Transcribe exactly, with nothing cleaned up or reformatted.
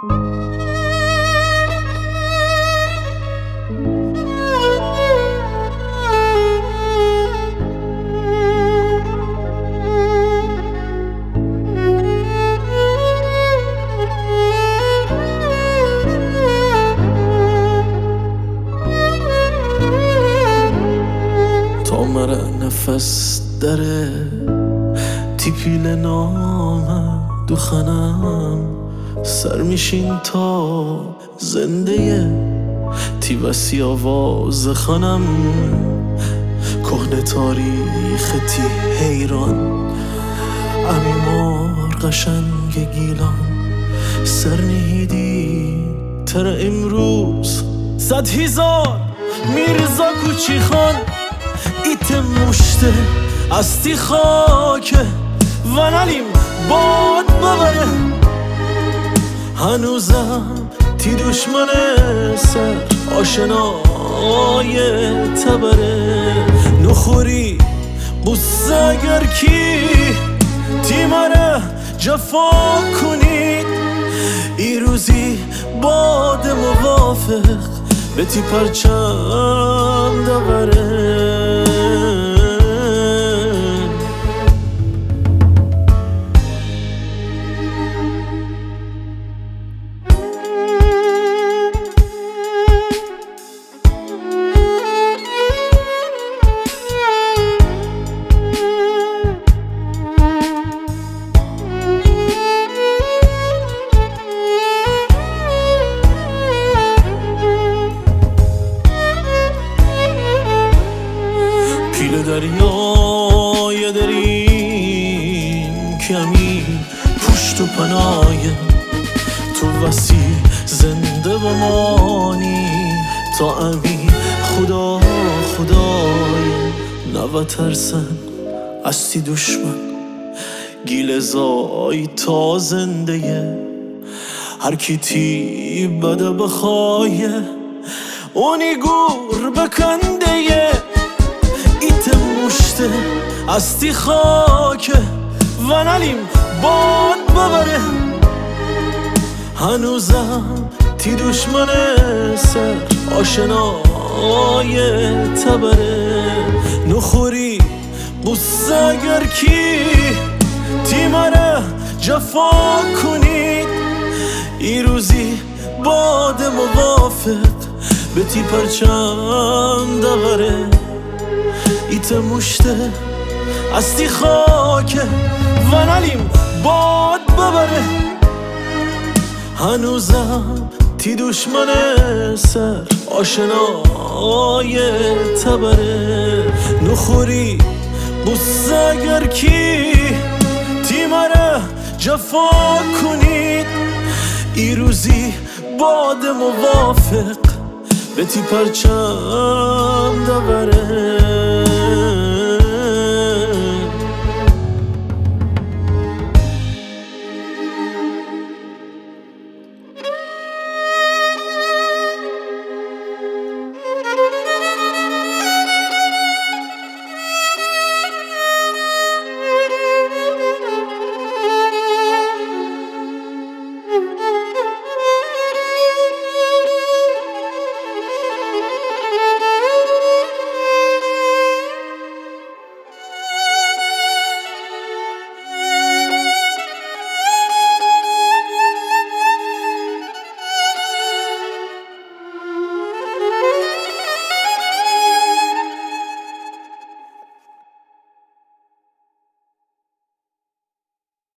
تامر نفس داره تیپیل نامم دوخنم سر میشین تا زنده تی وسی آواز خانم کهنه تاریخ تی حیران امیمار قشنگ گیلان سر نهیدی تر امروز صد هزار میرزا کوچی خان ایت مشته از تی خاکه و نلیم باد ببره هنوزم تی دشمن سر آشنای تبره نخوری قصه اگر کی تی مره جفا کنید ای روزی باد موافق به تی پرچم دبره پیل دریای داریم کمی پشت و پنایم تو وسی زنده بمانی تا امین خدا خدای نو ترسن از تی دشمن گیل زای تا زنده هر کی تی بده بخوایه اونی گور بکنده ایت مشته از تی خاکه و نلیم باد ببره هنوزم تی دشمن سر آشنای تبره نخوری قصه اگر کی تی مره جفا کنید ای روزی باد موافق به تی پرچم دبره ایت مشته از تی خاکه و نلیم باد ببره هنوزم تی دشمن سر آشنای تبره نخوری قصه اگر کی تی مره جفا کنید ای روزی باد موافق به تی پرچم دبره